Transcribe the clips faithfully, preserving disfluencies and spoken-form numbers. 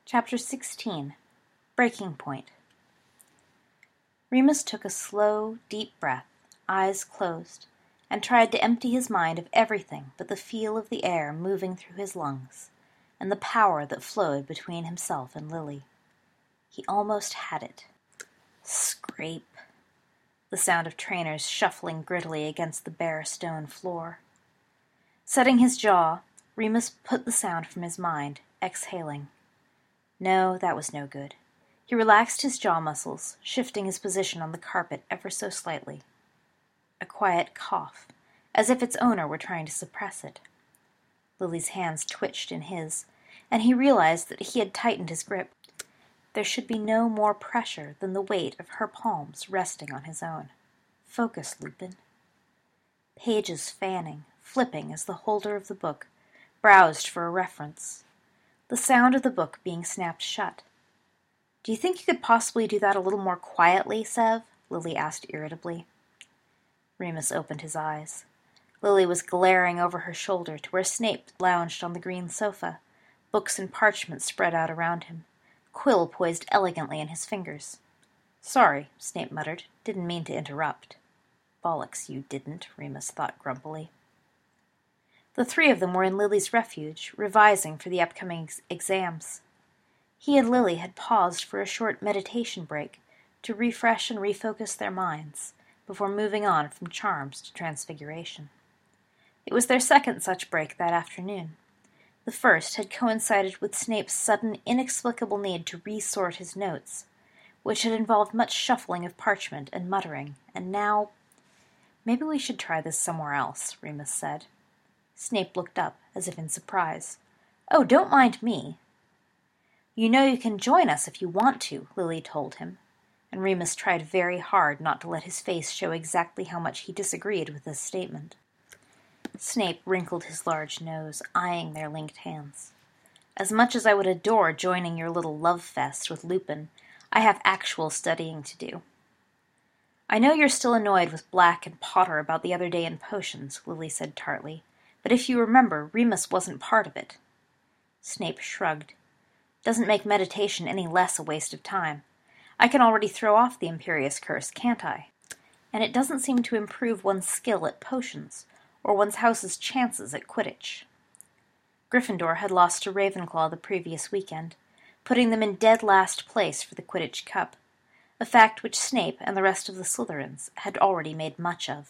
Chapter sixteen. Breaking Point. Remus took a slow, deep breath, eyes closed, and tried to empty his mind of everything but the feel of the air moving through his lungs, and the power that flowed between himself and Lily. He almost had it. Scrape. The sound of trainers shuffling grittily against the bare stone floor. Setting his jaw, Remus put the sound from his mind, exhaling. No, that was no good. He relaxed his jaw muscles, shifting his position on the carpet ever so slightly. A quiet cough, as if its owner were trying to suppress it. Lily's hands twitched in his, and he realized that he had tightened his grip. There should be no more pressure than the weight of her palms resting on his own. Focus, Lupin. Pages fanning, flipping as the holder of the book browsed for a reference. The sound of the book being snapped shut. "Do you think you could possibly do that a little more quietly, Sev?" Lily asked irritably. Remus opened his eyes. Lily was glaring over her shoulder to where Snape lounged on the green sofa, books and parchments spread out around him, quill poised elegantly in his fingers. "Sorry," Snape muttered. "Didn't mean to interrupt." "Bollocks, you didn't," Remus thought grumpily. The three of them were in Lily's refuge, revising for the upcoming ex- exams. He and Lily had paused for a short meditation break to refresh and refocus their minds before moving on from charms to transfiguration. It was their second such break that afternoon. The first had coincided with Snape's sudden, inexplicable need to resort his notes, which had involved much shuffling of parchment and muttering, and now— "Maybe we should try this somewhere else," Remus said. Snape looked up, as if in surprise. "Oh, don't mind me." "You know you can join us if you want to," Lily told him, and Remus tried very hard not to let his face show exactly how much he disagreed with this statement. Snape wrinkled his large nose, eyeing their linked hands. "As much as I would adore joining your little love fest with Lupin, I have actual studying to do." "I know you're still annoyed with Black and Potter about the other day in potions," Lily said tartly, "but if you remember, Remus wasn't part of it." Snape shrugged. "Doesn't make meditation any less a waste of time. I can already throw off the Imperious Curse, can't I? And it doesn't seem to improve one's skill at potions, or one's house's chances at Quidditch." Gryffindor had lost to Ravenclaw the previous weekend, putting them in dead last place for the Quidditch Cup, a fact which Snape and the rest of the Slytherins had already made much of.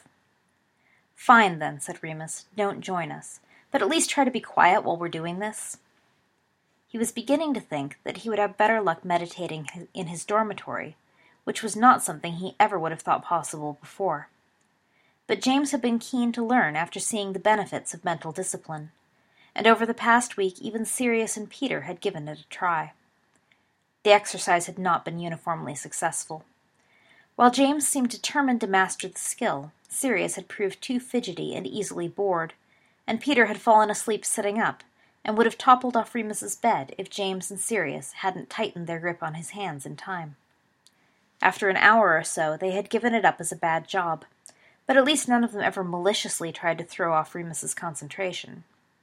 "Fine, then," said Remus. "Don't join us. But at least try to be quiet while we're doing this." He was beginning to think that he would have better luck meditating in his dormitory, which was not something he ever would have thought possible before. But James had been keen to learn after seeing the benefits of mental discipline, and over the past week even Sirius and Peter had given it a try. The exercise had not been uniformly successful. While James seemed determined to master the skill, Sirius had proved too fidgety and easily bored, and Peter had fallen asleep sitting up, and would have toppled off Remus's bed if James and Sirius hadn't tightened their grip on his hands in time. After an hour or so, they had given it up as a bad job, but at least none of them ever maliciously tried to throw off Remus's concentration.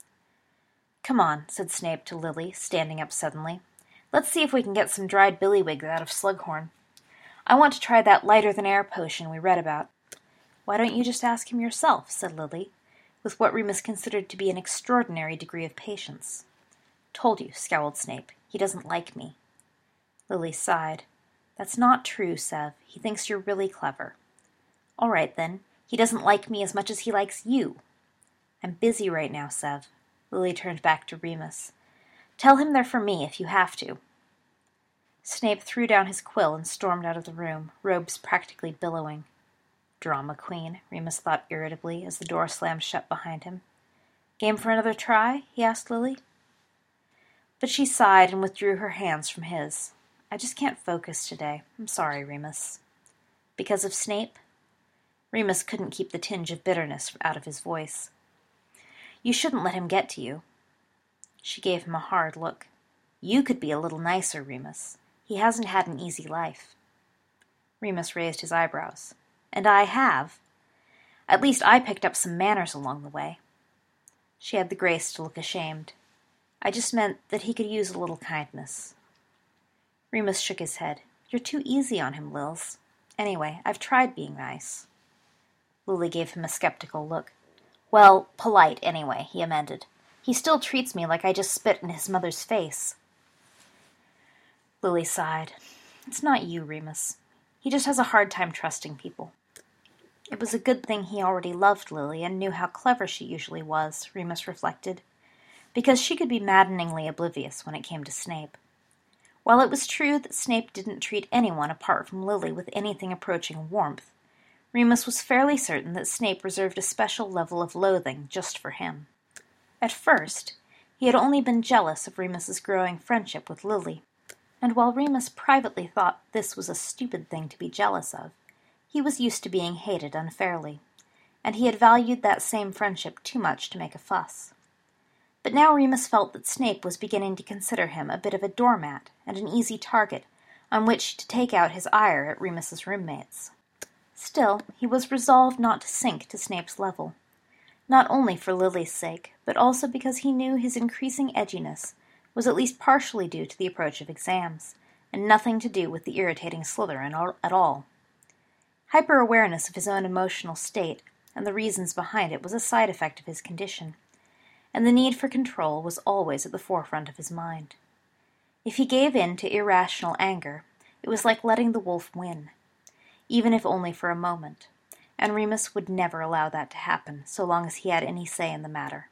"Come on," said Snape to Lily, standing up suddenly. "Let's see if we can get some dried billywigs out of Slughorn. I want to try that lighter-than-air potion we read about." "Why don't you just ask him yourself?" said Lily, with what Remus considered to be an extraordinary degree of patience. "Told you," scowled Snape. "He doesn't like me." Lily sighed. "That's not true, Sev. He thinks you're really clever." "All right, then. He doesn't like me as much as he likes you." "I'm busy right now, Sev." Lily turned back to Remus. "Tell him they're for me if you have to." Snape threw down his quill and stormed out of the room, robes practically billowing. "Drama queen," Remus thought irritably as the door slammed shut behind him. "Game for another try?" he asked Lily. But she sighed and withdrew her hands from his. "I just can't focus today. I'm sorry, Remus." "Because of Snape?" Remus couldn't keep the tinge of bitterness out of his voice. "You shouldn't let him get to you." She gave him a hard look. "You could be a little nicer, Remus. He hasn't had an easy life." Remus raised his eyebrows. "And I have. At least I picked up some manners along the way." She had the grace to look ashamed. "I just meant that he could use a little kindness. Remus shook his head. You're too easy on him, Lils. Anyway, I've tried being nice. Lily gave him a skeptical look. Well, polite, anyway, he amended. He still treats me like I just spit in his mother's face. Lily sighed. It's not you, Remus. He just has a hard time trusting people. It was a good thing he already loved Lily and knew how clever she usually was, Remus reflected, because she could be maddeningly oblivious when it came to Snape. While it was true that Snape didn't treat anyone apart from Lily with anything approaching warmth, Remus was fairly certain that Snape reserved a special level of loathing just for him. At first, he had only been jealous of Remus's growing friendship with Lily, and while Remus privately thought this was a stupid thing to be jealous of, he was used to being hated unfairly, and he had valued that same friendship too much to make a fuss. But now Remus felt that Snape was beginning to consider him a bit of a doormat and an easy target on which to take out his ire at Remus's roommates. Still, he was resolved not to sink to Snape's level, not only for Lily's sake, but also because he knew his increasing edginess was at least partially due to the approach of exams, and nothing to do with the irritating Slytherin at all. Hyper-awareness of his own emotional state and the reasons behind it was a side effect of his condition, and the need for control was always at the forefront of his mind. If he gave in to irrational anger, it was like letting the wolf win, even if only for a moment, and Remus would never allow that to happen so long as he had any say in the matter.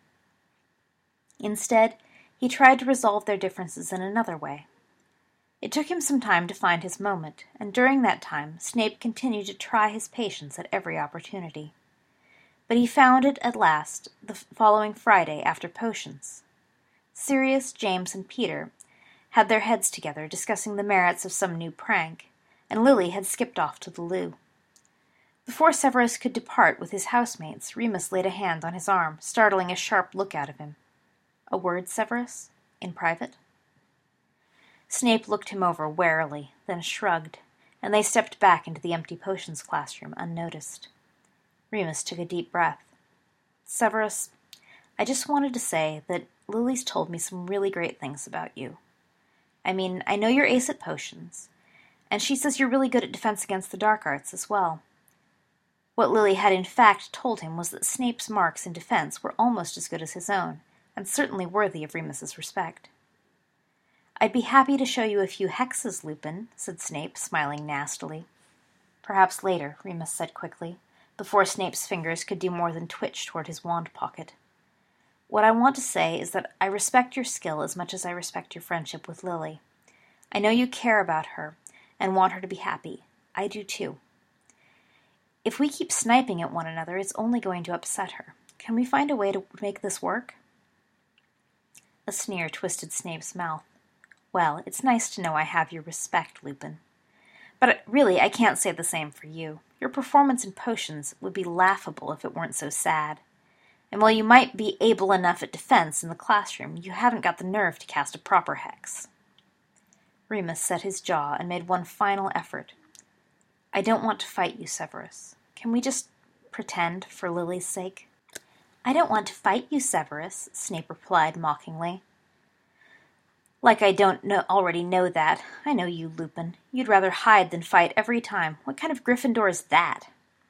Instead, he tried to resolve their differences in another way. It took him some time to find his moment, and during that time Snape continued to try his patience at every opportunity. But he found it at last the following Friday after potions. Sirius, James, and Peter had their heads together discussing the merits of some new prank, and Lily had skipped off to the loo. Before Severus could depart with his housemates, Remus laid a hand on his arm, startling a sharp look out of him. A word, Severus? In private? Snape looked him over warily, then shrugged, and they stepped back into the empty potions classroom unnoticed. Remus took a deep breath. Severus, I just wanted to say that Lily's told me some really great things about you. I mean, I know you're ace at potions, and she says you're really good at defense against the dark arts as well. What Lily had in fact told him was that Snape's marks in defense were almost as good as his own, and certainly worthy of Remus's respect. I'd be happy to show you a few hexes, Lupin, said Snape, smiling nastily. Perhaps later, Remus said quickly, before Snape's fingers could do more than twitch toward his wand pocket. What I want to say is that I respect your skill as much as I respect your friendship with Lily. I know you care about her and want her to be happy. I do too. If we keep sniping at one another, it's only going to upset her. Can we find a way to make this work? A sneer twisted Snape's mouth. Well, it's nice to know I have your respect, Lupin. But really, I can't say the same for you. Your performance in potions would be laughable if it weren't so sad. And while you might be able enough at defense in the classroom, you haven't got the nerve to cast a proper hex. Remus set his jaw and made one final effort. I don't want to fight you, Severus. Can we just pretend for Lily's sake? I don't want to fight you, Severus, Snape replied mockingly. Like I don't know, already know that. I know you, Lupin. You'd rather hide than fight every time. What kind of Gryffindor is that?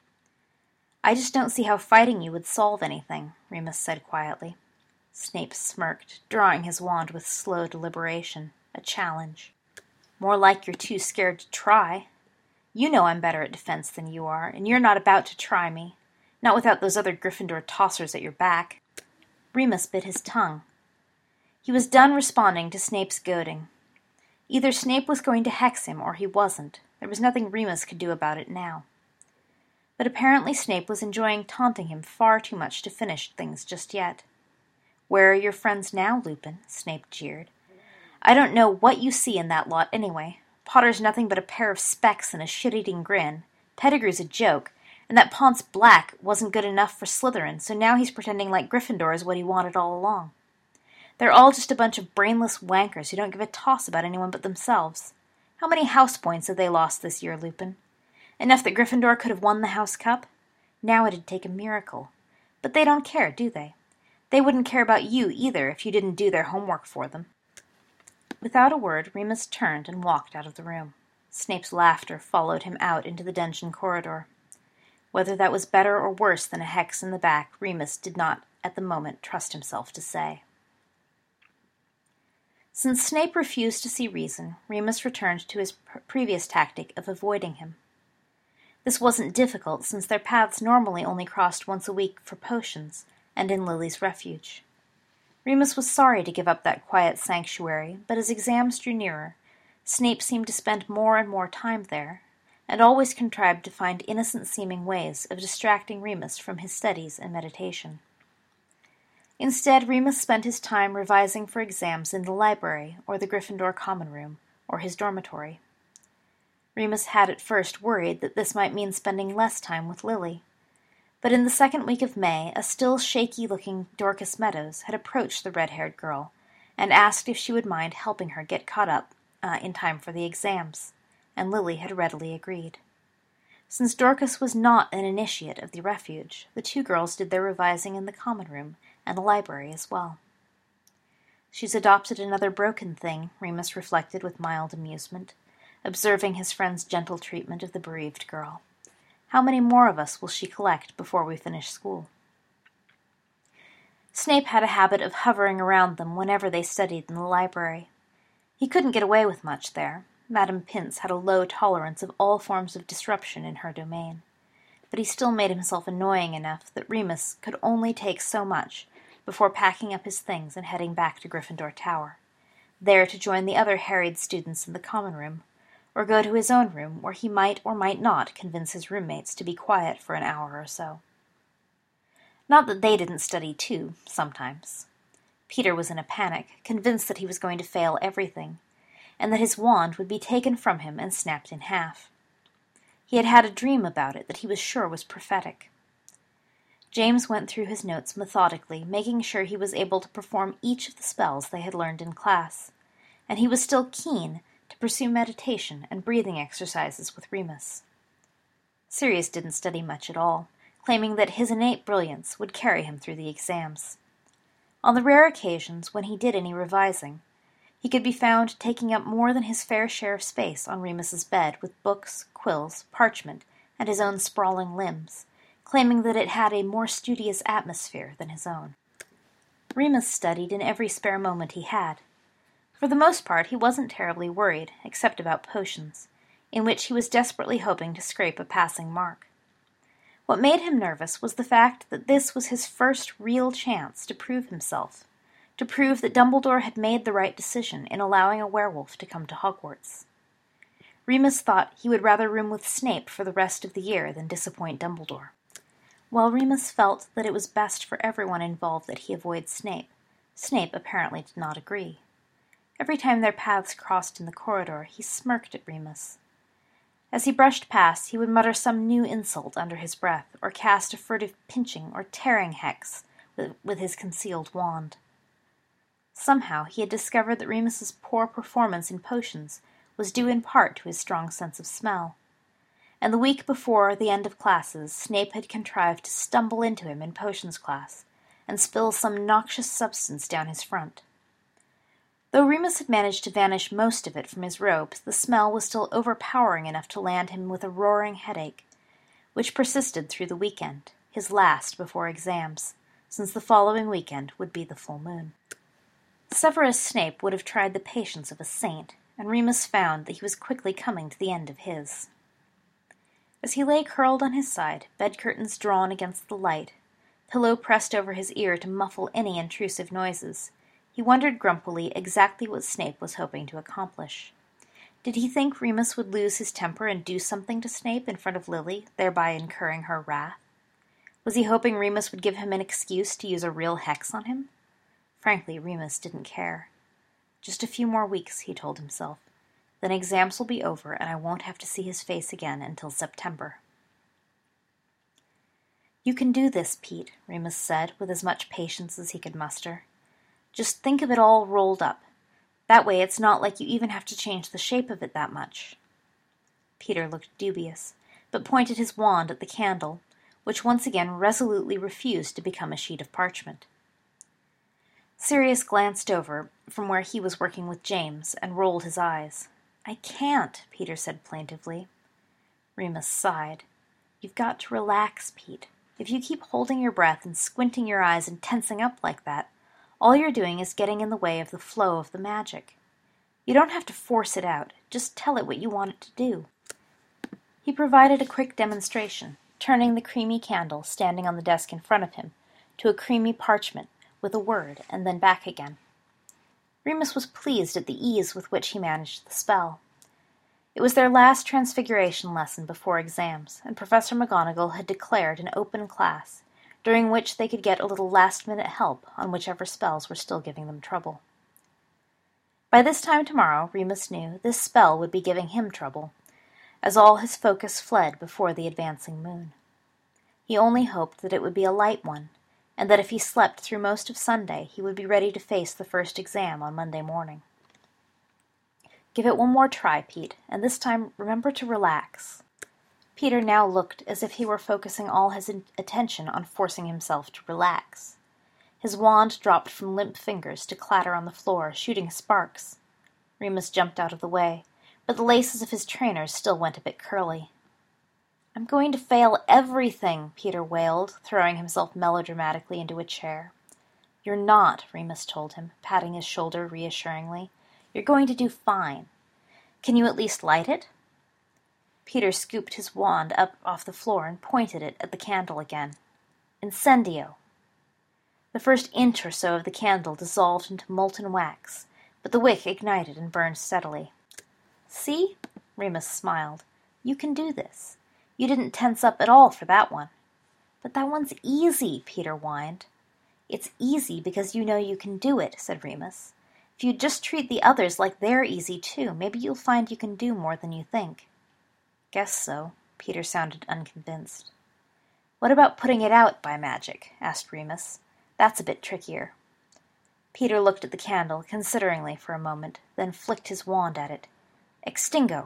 I just don't see how fighting you would solve anything, Remus said quietly. Snape smirked, drawing his wand with slow deliberation. A challenge. More like you're too scared to try. You know I'm better at defense than you are, and you're not about to try me. Not without those other Gryffindor tossers at your back. Remus bit his tongue. He was done responding to Snape's goading. Either Snape was going to hex him or he wasn't. There was nothing Remus could do about it now. But apparently Snape was enjoying taunting him far too much to finish things just yet. Where are your friends now, Lupin? Snape jeered. I don't know what you see in that lot anyway. Potter's nothing but a pair of specs and a shit-eating grin. Pettigrew's a joke, and that Ponce Black wasn't good enough for Slytherin, so now he's pretending like Gryffindor is what he wanted all along. They're all just a bunch of brainless wankers who don't give a toss about anyone but themselves. How many house points have they lost this year, Lupin? Enough that Gryffindor could have won the House Cup? Now it'd take a miracle. But they don't care, do they? They wouldn't care about you either if you didn't do their homework for them. Without a word, Remus turned and walked out of the room. Snape's laughter followed him out into the dungeon corridor. Whether that was better or worse than a hex in the back, Remus did not, at the moment, trust himself to say. Since Snape refused to see reason, Remus returned to his pr- previous tactic of avoiding him. This wasn't difficult, since their paths normally only crossed once a week for potions, and in Lily's refuge. Remus was sorry to give up that quiet sanctuary, but as exams drew nearer, Snape seemed to spend more and more time there, and always contrived to find innocent-seeming ways of distracting Remus from his studies and meditation. Instead, Remus spent his time revising for exams in the library, or the Gryffindor common room, or his dormitory. Remus had at first worried that this might mean spending less time with Lily, but in the second week of May, a still shaky-looking Dorcas Meadows had approached the red-haired girl and asked if she would mind helping her get caught up uh, in time for the exams, and Lily had readily agreed. Since Dorcas was not an initiate of the refuge, the two girls did their revising in the common room and the library as well. She's adopted another broken thing, Remus reflected with mild amusement, observing his friend's gentle treatment of the bereaved girl. How many more of us will she collect before we finish school? Snape had a habit of hovering around them whenever they studied in the library. He couldn't get away with much there. Madame Pince had a low tolerance of all forms of disruption in her domain, but he still made himself annoying enough that Remus could only take so much before packing up his things and heading back to Gryffindor Tower, there to join the other harried students in the common room, or go to his own room where he might or might not convince his roommates to be quiet for an hour or so. Not that they didn't study too, sometimes. Peter was in a panic, convinced that he was going to fail everything, and that his wand would be taken from him and snapped in half. He had had a dream about it that he was sure was prophetic. James went through his notes methodically, making sure he was able to perform each of the spells they had learned in class, and he was still keen to pursue meditation and breathing exercises with Remus. Sirius didn't study much at all, claiming that his innate brilliance would carry him through the exams. On the rare occasions when he did any revising, he could be found taking up more than his fair share of space on Remus's bed with books, quills, parchment, and his own sprawling limbs, claiming that it had a more studious atmosphere than his own. Remus studied in every spare moment he had. For the most part, he wasn't terribly worried, except about potions, in which he was desperately hoping to scrape a passing mark. What made him nervous was the fact that this was his first real chance to prove himself, to prove that Dumbledore had made the right decision in allowing a werewolf to come to Hogwarts. Remus thought he would rather room with Snape for the rest of the year than disappoint Dumbledore. While Remus felt that it was best for everyone involved that he avoid Snape, Snape apparently did not agree. Every time their paths crossed in the corridor, he smirked at Remus. As he brushed past, he would mutter some new insult under his breath, or cast a furtive pinching or tearing hex with, with his concealed wand. Somehow he had discovered that Remus's poor performance in potions was due in part to his strong sense of smell, and the week before the end of classes, Snape had contrived to stumble into him in potions class and spill some noxious substance down his front. Though Remus had managed to vanish most of it from his robes, the smell was still overpowering enough to land him with a roaring headache, which persisted through the weekend, his last before exams, since the following weekend would be the full moon. Severus Snape would have tried the patience of a saint, and Remus found that he was quickly coming to the end of his. As he lay curled on his side, bed-curtains drawn against the light, pillow pressed over his ear to muffle any intrusive noises, he wondered grumpily exactly what Snape was hoping to accomplish. Did he think Remus would lose his temper and do something to Snape in front of Lily, thereby incurring her wrath? Was he hoping Remus would give him an excuse to use a real hex on him? Frankly, Remus didn't care. Just a few more weeks, he told himself. Then exams will be over, and I won't have to see his face again until September. "You can do this, Pete," Remus said, with as much patience as he could muster. "Just think of it all rolled up. That way it's not like you even have to change the shape of it that much." Peter looked dubious, but pointed his wand at the candle, which once again resolutely refused to become a sheet of parchment. Sirius glanced over from where he was working with James and rolled his eyes. "I can't," Peter said plaintively. Remus sighed. "You've got to relax, Pete. If you keep holding your breath and squinting your eyes and tensing up like that, all you're doing is getting in the way of the flow of the magic. You don't have to force it out. Just tell it what you want it to do." He provided a quick demonstration, turning the creamy candle standing on the desk in front of him to a creamy parchment with a word and then back again. Remus was pleased at the ease with which he managed the spell. It was their last transfiguration lesson before exams, and Professor McGonagall had declared an open class, during which they could get a little last-minute help on whichever spells were still giving them trouble. By this time tomorrow, Remus knew, this spell would be giving him trouble, as all his focus fled before the advancing moon. He only hoped that it would be a light one, and that if he slept through most of Sunday, he would be ready to face the first exam on Monday morning. "Give it one more try, Pete, and this time remember to relax." Peter now looked as if he were focusing all his attention on forcing himself to relax. His wand dropped from limp fingers to clatter on the floor, shooting sparks. Remus jumped out of the way, but the laces of his trainers still went a bit curly. "I'm going to fail everything," Peter wailed, throwing himself melodramatically into a chair. "You're not," Remus told him, patting his shoulder reassuringly. "You're going to do fine. Can you at least light it?" Peter scooped his wand up off the floor and pointed it at the candle again. "Incendio!" The first inch or so of the candle dissolved into molten wax, but the wick ignited and burned steadily. "See?" Remus smiled. "You can do this. You didn't tense up at all for that one." "But that one's easy," Peter whined. "It's easy because you know you can do it," said Remus. "If you just treat the others like they're easy too, maybe you'll find you can do more than you think." "Guess so." Peter sounded unconvinced. "What about putting it out by magic?" asked Remus. "That's a bit trickier." Peter looked at the candle consideringly for a moment, then flicked his wand at it. "Extingo!"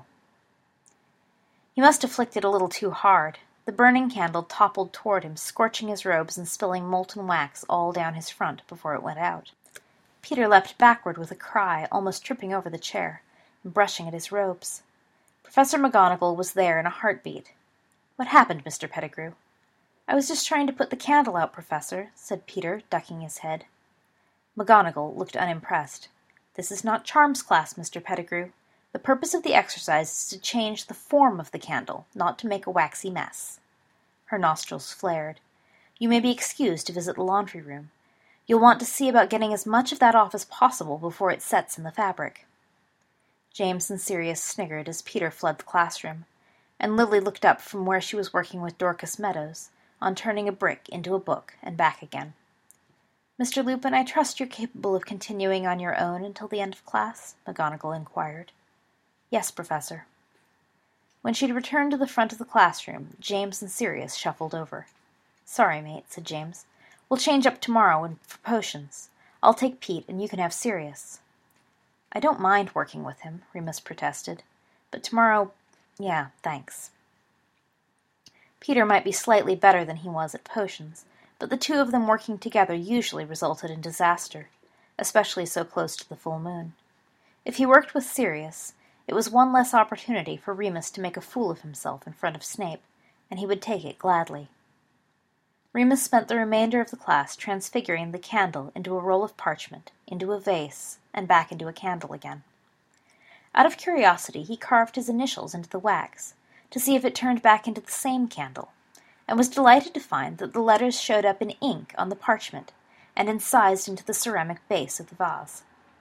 He must have flicked it a little too hard. The burning candle toppled toward him, scorching his robes and spilling molten wax all down his front before it went out. Peter leapt backward with a cry, almost tripping over the chair, and brushing at his robes. Professor McGonagall was there in a heartbeat. "What happened, Mister Pettigrew?" "I was just trying to put the candle out, Professor," said Peter, ducking his head. McGonagall looked unimpressed. "This is not Charms class, Mister Pettigrew. The purpose of the exercise is to change the form of the candle, not to make a waxy mess." Her nostrils flared. "You may be excused to visit the laundry room. You'll want to see about getting as much of that off as possible before it sets in the fabric." James and Sirius sniggered as Peter fled the classroom, and Lily looked up from where she was working with Dorcas Meadows, on turning a brick into a book and back again. "Mister Lupin, I trust you're capable of continuing on your own until the end of class?" McGonagall inquired. "Yes, Professor." When she'd returned to the front of the classroom, James and Sirius shuffled over. "Sorry, mate," said James. "We'll change up tomorrow and for potions. I'll take Pete, and you can have Sirius." "I don't mind working with him," Remus protested. "But tomorrow, yeah, thanks." Peter might be slightly better than he was at potions, but the two of them working together usually resulted in disaster, especially so close to the full moon. If he worked with Sirius, it was one less opportunity for Remus to make a fool of himself in front of Snape, and he would take it gladly. Remus spent the remainder of the class transfiguring the candle into a roll of parchment, into a vase, and back into a candle again. Out of curiosity, he carved his initials into the wax, to see if it turned back into the same candle, and was delighted to find that the letters showed up in ink on the parchment, and incised into the ceramic base of the vase.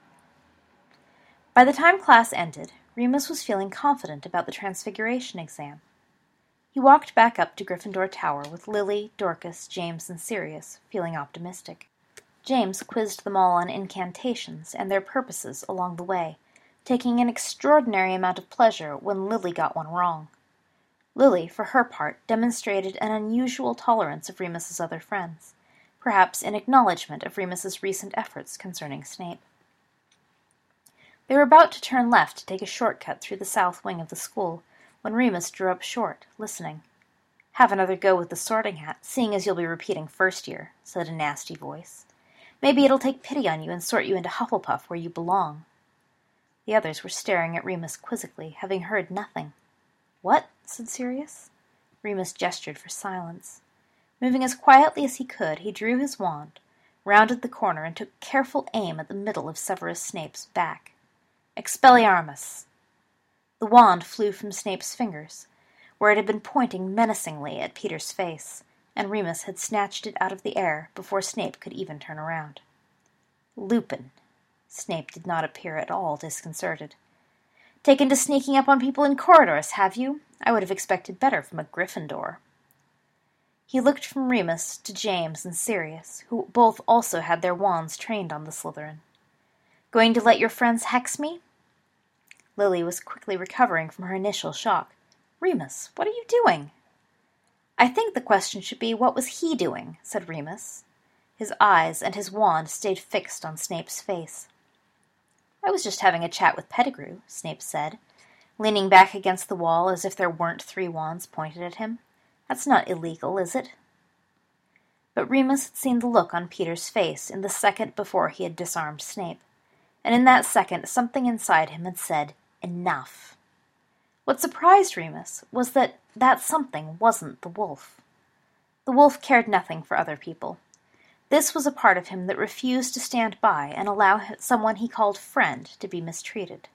By the time class ended, Remus was feeling confident about the Transfiguration exam. He walked back up to Gryffindor Tower with Lily, Dorcas, James, and Sirius, feeling optimistic. James quizzed them all on incantations and their purposes along the way, taking an extraordinary amount of pleasure when Lily got one wrong. Lily, for her part, demonstrated an unusual tolerance of Remus's other friends, perhaps in acknowledgment of Remus's recent efforts concerning Snape. They were about to turn left to take a shortcut through the south wing of the school, when Remus drew up short, listening. "Have another go with the Sorting Hat, seeing as you'll be repeating first year," said a nasty voice. Maybe it'll take pity on you and sort you into Hufflepuff where you belong." The others were staring at Remus quizzically, having heard nothing. "What?" said Sirius. Remus gestured for silence. Moving as quietly as he could, he drew his wand, rounded the corner, and took careful aim at the middle of Severus Snape's back. "Expelliarmus!" The wand flew from Snape's fingers, where it had been pointing menacingly at Peter's face, and Remus had snatched it out of the air before Snape could even turn around. "Lupin." Snape did not appear at all disconcerted. "Taken to sneaking up on people in corridors, have you? I would have expected better from a Gryffindor." He looked from Remus to James and Sirius, who both also had their wands trained on the Slytherin. "Going to let your friends hex me?" Lily was quickly recovering from her initial shock. "Remus, what are you doing?" "I think the question should be, what was he doing?" said Remus. His eyes and his wand stayed fixed on Snape's face. "I was just having a chat with Pettigrew," Snape said, leaning back against the wall as if there weren't three wands pointed at him. "That's not illegal, is it?" But Remus had seen the look on Peter's face in the second before he had disarmed Snape, and in that second something inside him had said, "Enough." What surprised Remus was that that something wasn't the wolf. The wolf cared nothing for other people. This was a part of him that refused to stand by and allow someone he called friend to be mistreated.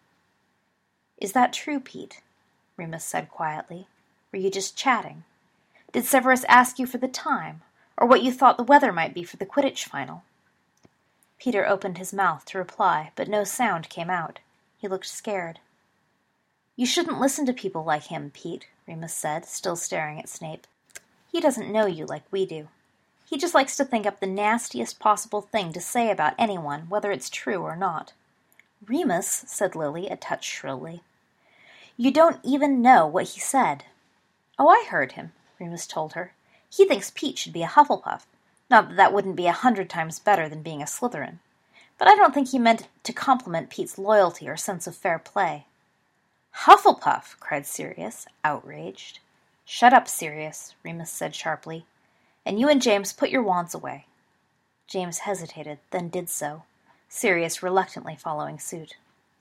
"Is that true, Pete?" Remus said quietly. "Were you just chatting? Did Severus ask you for the time, or what you thought the weather might be for the Quidditch final?" Peter opened his mouth to reply, but no sound came out. He looked scared. "You shouldn't listen to people like him, Pete," Remus said, still staring at Snape. "He doesn't know you like we do. He just likes to think up the nastiest possible thing to say about anyone, whether it's true or not." "Remus," said Lily, a touch shrilly, "you don't even know what he said." "Oh, I heard him," Remus told her. "He thinks Pete should be a Hufflepuff. Not that that wouldn't be a hundred times better than being a Slytherin. But I don't think he meant to compliment Pete's loyalty or sense of fair play." "Hufflepuff!" cried Sirius, outraged. "Shut up, Sirius," Remus said sharply. "And you and James put your wands away." James hesitated, then did so, Sirius reluctantly following suit.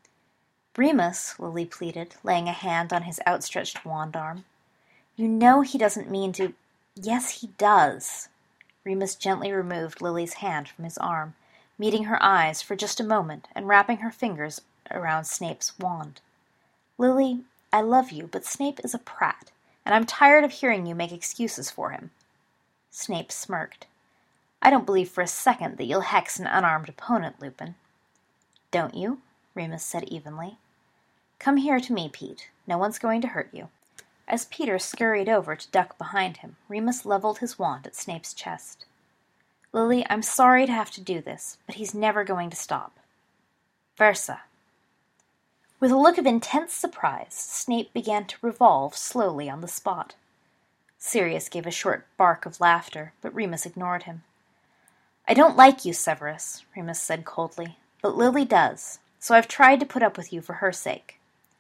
"Remus," Lily pleaded, laying a hand on his outstretched wand arm, "you know he doesn't mean to—" "Yes, he does." Remus gently removed Lily's hand from his arm, meeting her eyes for just a moment and wrapping her fingers around Snape's wand. "Lily, I love you, but Snape is a prat, and I'm tired of hearing you make excuses for him." Snape smirked. "I don't believe for a second that you'll hex an unarmed opponent, Lupin." "Don't you?" Remus said evenly. "Come here to me, Pete. No one's going to hurt you." As Peter scurried over to duck behind him, Remus leveled his wand at Snape's chest. "Lily, I'm sorry to have to do this, but he's never going to stop. Versa." With a look of intense surprise, Snape began to revolve slowly on the spot. Sirius gave a short bark of laughter, but Remus ignored him. "I don't like you, Severus," Remus said coldly, "but Lily does, so I've tried to put up with you for her sake.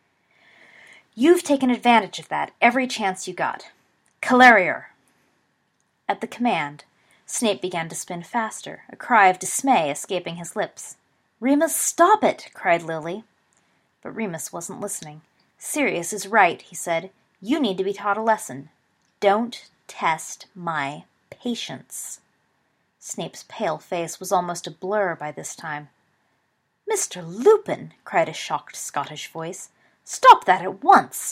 You've taken advantage of that every chance you got. Calarier!" At the command, Snape began to spin faster, a cry of dismay escaping his lips. "Remus, stop it!" cried Lily. But Remus wasn't listening. "Sirius is right," he said. "You need to be taught a lesson. Don't test my patience." Snape's pale face was almost a blur by this time. "Mister Lupin!" cried a shocked Scottish voice. "Stop that at once!"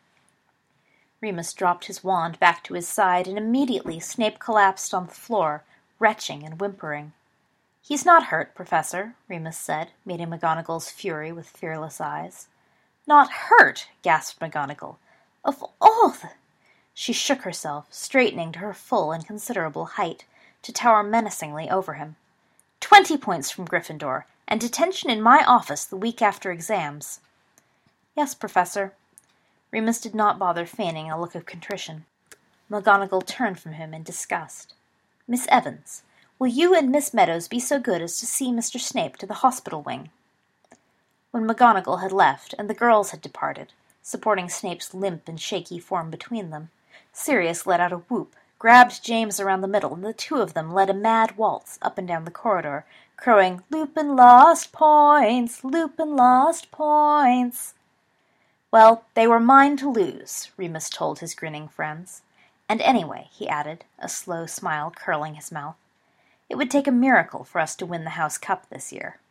Remus dropped his wand back to his side, and immediately Snape collapsed on the floor, retching and whimpering. "He's not hurt, Professor," Remus said, meeting McGonagall's fury with fearless eyes. "Not hurt!" gasped McGonagall. "Of all the—" She shook herself, straightening to her full and considerable height, to tower menacingly over him. "Twenty points from Gryffindor, and detention in my office the week after exams." "Yes, Professor." Remus did not bother feigning a look of contrition. McGonagall turned from him in disgust. "Miss Evans, will you and Miss Meadows be so good as to see Mister Snape to the hospital wing?" When McGonagall had left, and the girls had departed, supporting Snape's limp and shaky form between them, Sirius let out a whoop, grabbed James around the middle, and the two of them led a mad waltz up and down the corridor, crowing, "Lupin lost points! Lupin lost points!" Well, they were mine to lose, Remus told his grinning friends. And anyway, he added, a slow smile curling his mouth, it would take a miracle for us to win the House Cup this year.